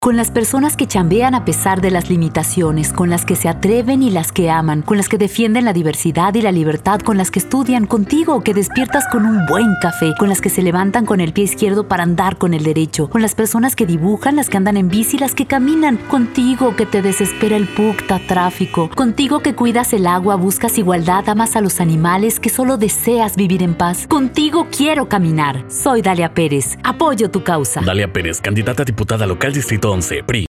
Con las personas que chambean a pesar de las limitaciones, con las que se atreven y las que aman, con las que defienden la diversidad y la libertad, con las que estudian, contigo que despiertas con un buen café, con las que se levantan con el pie izquierdo para andar con el derecho, con las personas que dibujan, las que andan en bici, las que caminan, contigo que te desespera el pucta tráfico, contigo que cuidas el agua, buscas igualdad, amas a los animales, que solo deseas vivir en paz. Contigo quiero caminar. Soy Dalia Pérez. Apoyo tu causa. Dalia Pérez, candidata a diputada local Distrito 11, PRI.